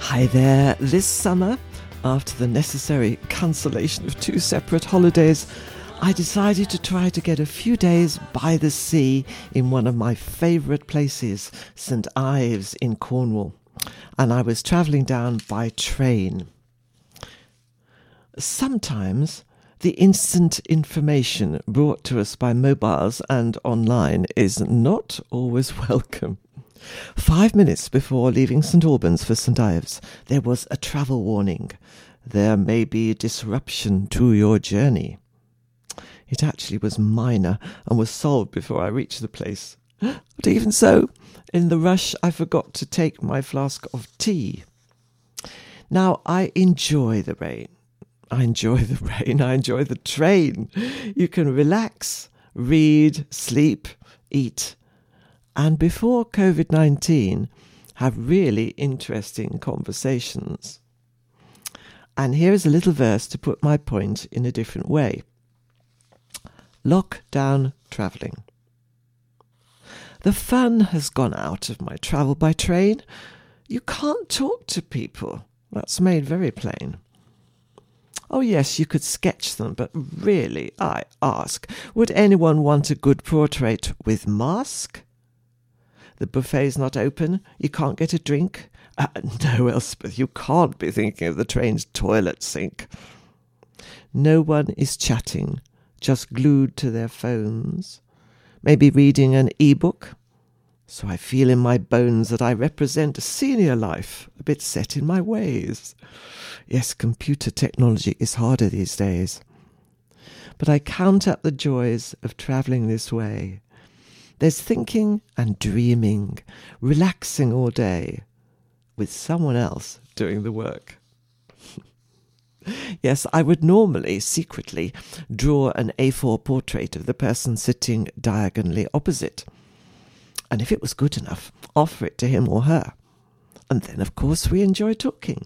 Hi there. This summer, after the necessary cancellation of 2 separate holidays, I decided to try to get a few days by the sea in one of my favourite places, St Ives in Cornwall, and I was travelling down by train. Sometimes the instant information brought to us by mobiles and online is not always welcome. 5 minutes before leaving St Albans for St Ives, there was a travel warning. There may be disruption to your journey. It actually was minor and was solved before I reached the place. But even so, in the rush, I forgot to take my flask of tea. Now, I enjoy the rain. I enjoy the train. You can relax, read, sleep, eat, and before COVID-19, have really interesting conversations. And here is a little verse to put my point in a different way. Lockdown travelling. The fun has gone out of my travel by train. You can't talk to people. That's made very plain. Oh yes, you could sketch them, but really, I ask, would anyone want a good portrait with mask? The buffet's not open, you can't get a drink. No, Elspeth, you can't be thinking of the train's toilet sink. No one is chatting, just glued to their phones. Maybe reading an e-book. So I feel in my bones that I represent a senior life, a bit set in my ways. Yes, computer technology is harder these days. But I count up the joys of travelling this way. There's thinking and dreaming, relaxing all day, with someone else doing the work. Yes, I would normally, secretly, draw an A4 portrait of the person sitting diagonally opposite. And if it was good enough, offer it to him or her. And then, of course, we enjoy talking.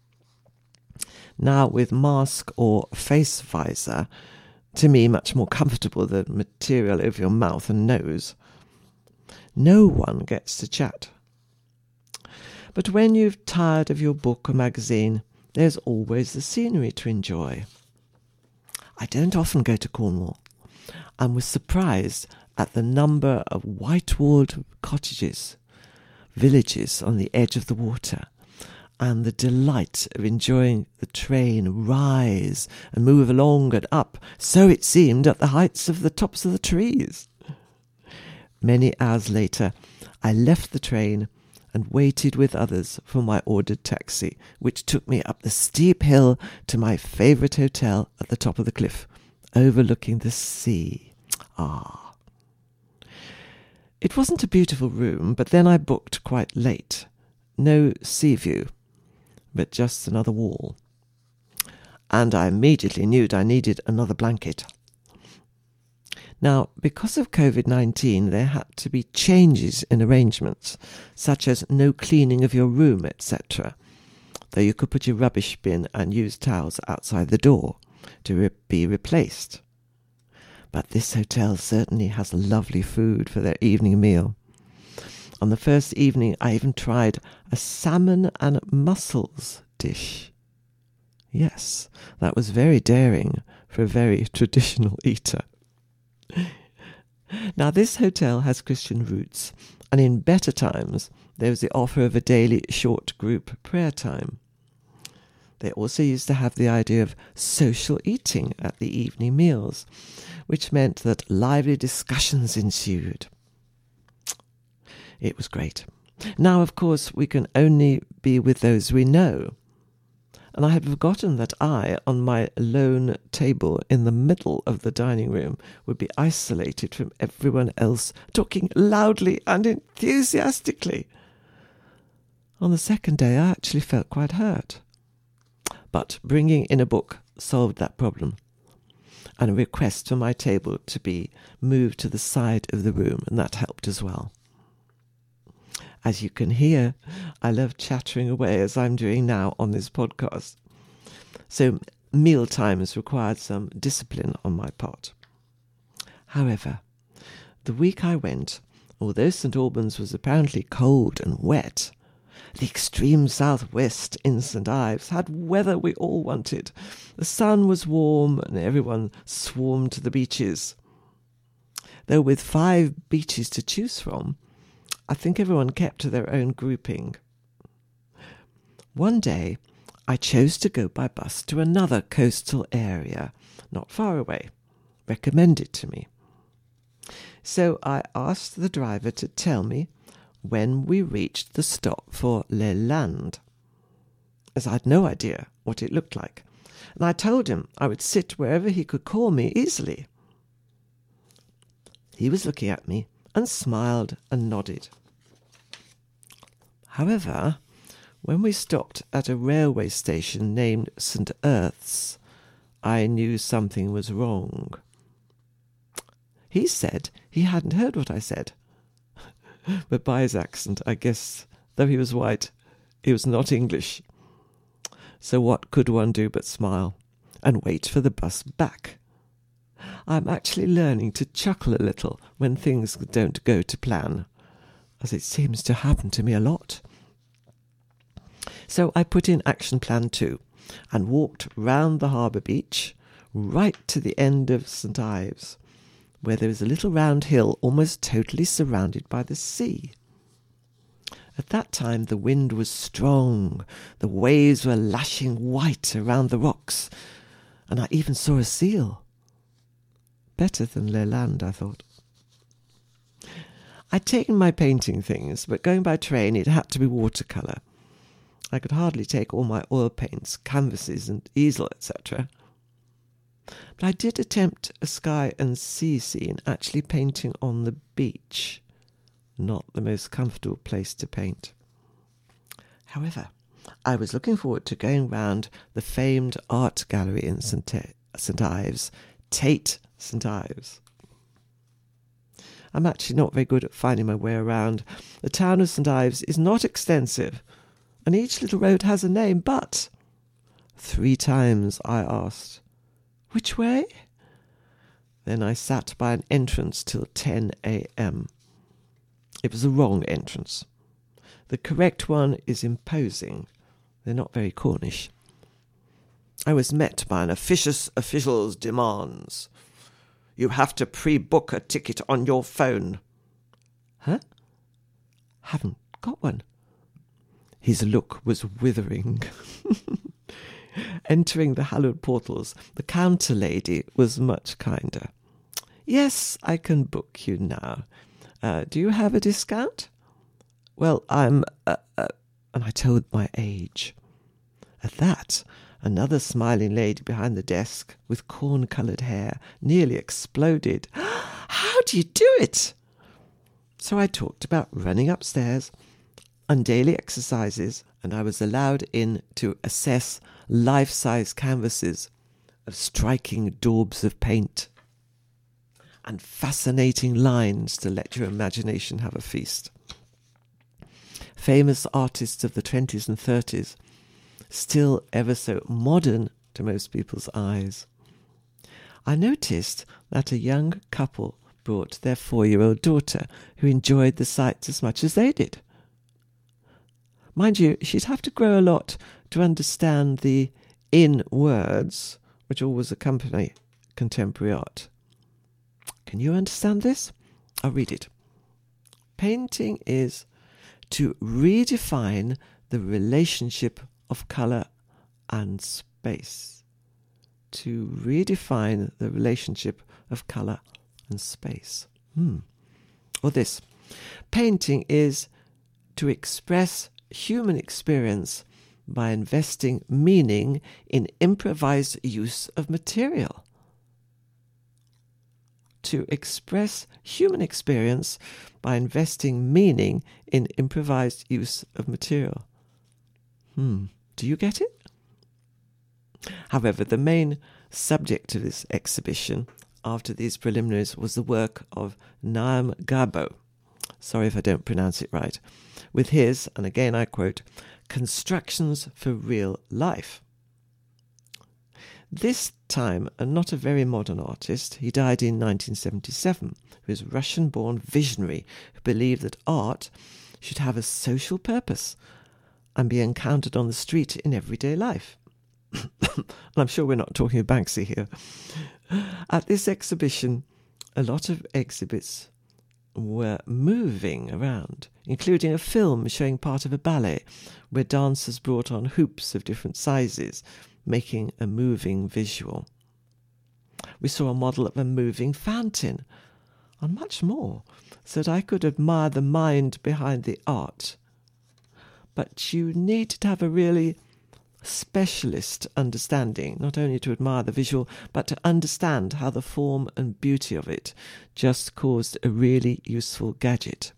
Now, with mask or face visor, to me much more comfortable than material over your mouth and nose, no one gets to chat. But when you've tired of your book or magazine, there's always the scenery to enjoy. I don't often go to Cornwall, and was surprised at the number of white-walled cottages, villages on the edge of the water, and the delight of enjoying the train rise and move along and up, so it seemed, at the heights of the tops of the trees. Many hours later, I left the train and waited with others for my ordered taxi, which took me up the steep hill to my favourite hotel at the top of the cliff, overlooking the sea. Ah! It wasn't a beautiful room, but then I booked quite late. No sea view, but just another wall. And I immediately knew I needed another blanket. Now, because of COVID-19, there had to be changes in arrangements, such as no cleaning of your room, etc., though you could put your rubbish bin and used towels outside the door to be replaced. But this hotel certainly has lovely food for their evening meal. On the first evening, I even tried a salmon and mussels dish. Yes, that was very daring for a very traditional eater. Now, this hotel has Christian roots, and in better times there was the offer of a daily short group prayer time. They also used to have the idea of social eating at the evening meals, which meant that lively discussions ensued. It was great. Now, of course, we can only be with those we know. And I had forgotten that I, on my lone table in the middle of the dining room, would be isolated from everyone else, talking loudly and enthusiastically. On the second day, I actually felt quite hurt. But bringing in a book solved that problem, and a request for my table to be moved to the side of the room, and that helped as well. As you can hear, I love chattering away as I'm doing now on this podcast. So meal times required some discipline on my part. However, the week I went, although St Albans was apparently cold and wet, The extreme southwest in St. Ives had weather we all wanted. The sun was warm and everyone swarmed to the beaches. Though with 5 beaches to choose from, I think everyone kept to their own grouping. One day, I chose to go by bus to another coastal area, not far away, recommended to me. So I asked the driver to tell me when we reached the stop for Les Landes, as I had no idea what it looked like, and I told him I would sit wherever he could call me easily. He was looking at me and smiled and nodded. However, when we stopped at a railway station named St. Erth's, I knew something was wrong. He said he hadn't heard what I said. But by his accent, I guess, though he was white, he was not English. So what could one do but smile and wait for the bus back? I'm actually learning to chuckle a little when things don't go to plan, as it seems to happen to me a lot. So I put in action plan 2 and walked round the harbour beach right to the end of St. Ives, where there is a little round hill almost totally surrounded by the sea. At that time the wind was strong, the waves were lashing white around the rocks, and I even saw a seal. Better than Les Landes, I thought. I'd taken my painting things, but going by train it had to be watercolour. I could hardly take all my oil paints, canvases and easel, etc. But I did attempt a sky and sea scene, actually painting on the beach. Not the most comfortable place to paint. However, I was looking forward to going round the famed art gallery in St. Ives, Tate St. Ives. I'm actually not very good at finding my way around. The town of St. Ives is not extensive, and each little road has a name, but 3 times I asked, "Which way?" Then I sat by an entrance till 10 a.m. It was the wrong entrance. The correct one is imposing. They're not very Cornish. I was met by an official's demands. "You have to pre-book a ticket on your phone." Huh? Haven't got one. His look was withering. Entering the hallowed portals, the counter lady was much kinder. "Yes, I can book you now. Do you have a discount?" "Well, I'm..." and I told my age. At that, another smiling lady behind the desk with corn-coloured hair nearly exploded. "How do you do it?" So I talked about running upstairs and daily exercises, and I was allowed in to assess life-size canvases of striking daubs of paint and fascinating lines to let your imagination have a feast. Famous artists of the 20s and 30s, still ever so modern to most people's eyes. I noticed that a young couple brought their 4-year-old daughter, who enjoyed the sights as much as they did. Mind you, she'd have to grow a lot to understand the in-words which always accompany contemporary art. Can you understand this? I'll read it. Painting is to redefine the relationship of colour and space. To redefine the relationship of colour and space. Or this. Painting is to express human experience by investing meaning in improvised use of material. To express human experience by investing meaning in improvised use of material. Do you get it? However, the main subject of this exhibition, after these preliminaries, was the work of Naim Gabo. Sorry if I don't pronounce it right. With his, and again I quote, "constructions for real life." This time, not a very modern artist, he died in 1977, who was a Russian-born visionary who believed that art should have a social purpose and be encountered on the street in everyday life. And I'm sure we're not talking of Banksy here. At this exhibition, a lot of exhibits were moving around, including a film showing part of a ballet where dancers brought on hoops of different sizes, making a moving visual. We saw a model of a moving fountain, and much more, so that I could admire the mind behind the art. But you needed to have a really specialist understanding, not only to admire the visual, but to understand how the form and beauty of it just caused a really useful gadget.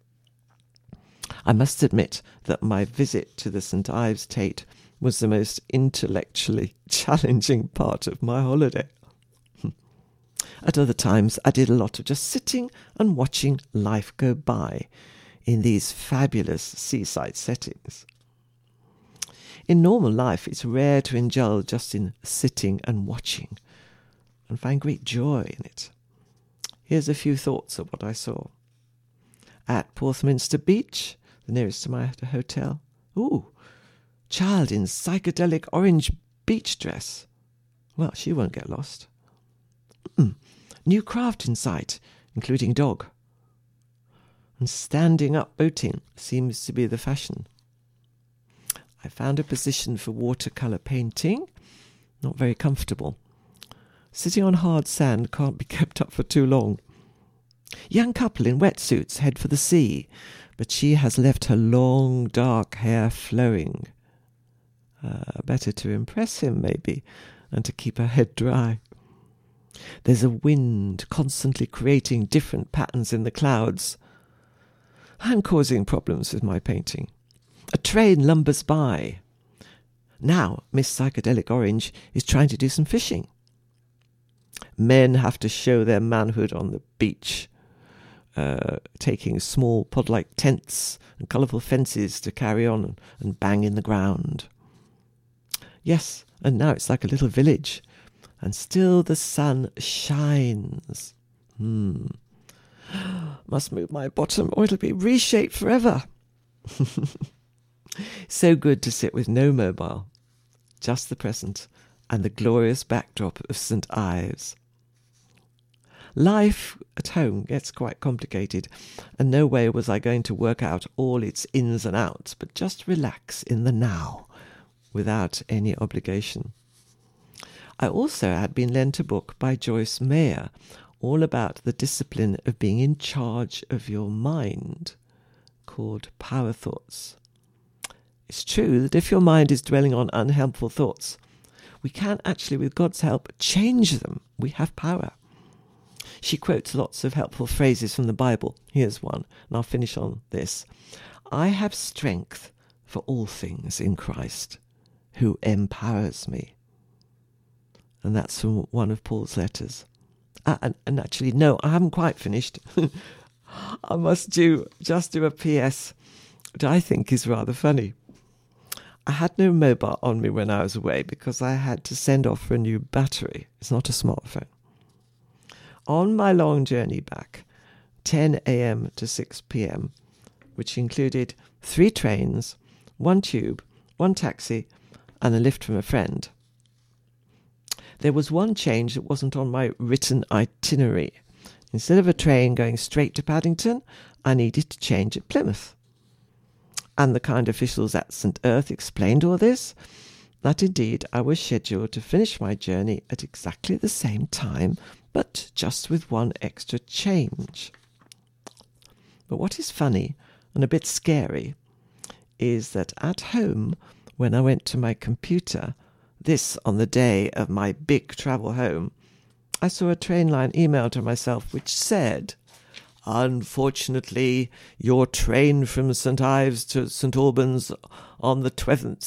I must admit that my visit to the St. Ives Tate was the most intellectually challenging part of my holiday. At other times, I did a lot of just sitting and watching life go by in these fabulous seaside settings. In normal life, it's rare to indulge just in sitting and watching and find great joy in it. Here's a few thoughts of what I saw. At Porthminster Beach, the nearest to my hotel, child in psychedelic orange beach dress. Well, she won't get lost. New craft in sight, including dog. And standing up boating seems to be the fashion. I found a position for watercolour painting, not very comfortable. Sitting on hard sand can't be kept up for too long. Young couple in wetsuits head for the sea, but she has left her long dark hair flowing. Better to impress him, maybe, and to keep her head dry. There's a wind constantly creating different patterns in the clouds. I'm causing problems with my painting. A train lumbers by. Now Miss Psychedelic Orange is trying to do some fishing. Men have to show their manhood on the beach, taking small pod-like tents and colourful fences to carry on and bang in the ground. Yes, and now it's like a little village, and still the sun shines. Must move my bottom or it'll be reshaped forever. So good to sit with no mobile, just the present and the glorious backdrop of St. Ives. Life at home gets quite complicated, and no way was I going to work out all its ins and outs, but just relax in the now, without any obligation. I also had been lent a book by Joyce Meyer, all about the discipline of being in charge of your mind, called Power Thoughts. It's true that if your mind is dwelling on unhelpful thoughts, we can actually, with God's help, change them. We have power. She quotes lots of helpful phrases from the Bible. Here's one, and I'll finish on this. I have strength for all things in Christ, who empowers me. And that's from one of Paul's letters. And actually, no, I haven't quite finished. I must just do a PS, which I think is rather funny. I had no mobile on me when I was away because I had to send off for a new battery. It's not a smartphone. On my long journey back, 10 a.m. to 6 p.m., which included 3 trains, 1 tube, 1 taxi, and a lift from a friend, there was one change that wasn't on my written itinerary. Instead of a train going straight to Paddington, I needed to change at Plymouth. And the kind officials at St. Earth explained all this, that indeed I was scheduled to finish my journey at exactly the same time, but just with 1 extra change. But what is funny and a bit scary is that at home, when I went to my computer, this on the day of my big travel home, I saw a Trainline email to myself which said, "Unfortunately, your train from St. Ives to St. Albans on the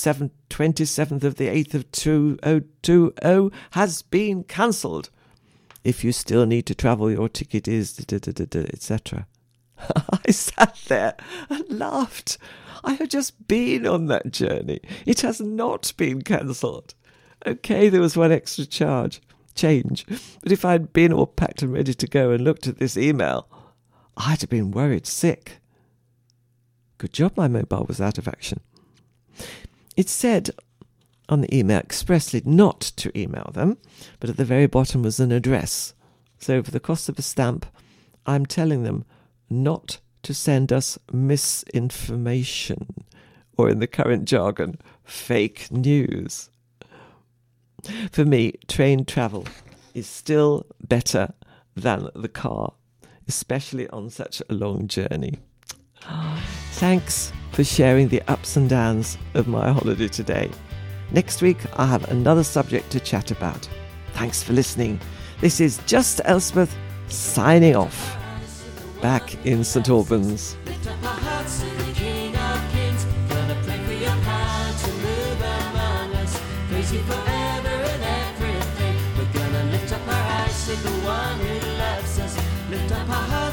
27th of the 8th of 2020 has been cancelled. If you still need to travel, your ticket is etc." I sat there and laughed. I had just been on that journey. It has not been cancelled. Okay, there was 1 extra change. But if I'd been all packed and ready to go and looked at this email, I'd have been worried sick. Good job my mobile was out of action. It said on the email expressly not to email them, but at the very bottom was an address. So for the cost of a stamp, I'm telling them not to send us misinformation, or in the current jargon, fake news. For me, train travel is still better than the car, especially on such a long journey. Thanks for sharing the ups and downs of my holiday today. Next week, I'll have another subject to chat about. Thanks for listening. This is Just Elspeth signing off. Back in St Albans. Lift up our hearts to the King of Kings. Gonna pray for your power to move among us. Praise you forever in everything. We're gonna lift up our eyes to the one who loves us. Lift up our hearts.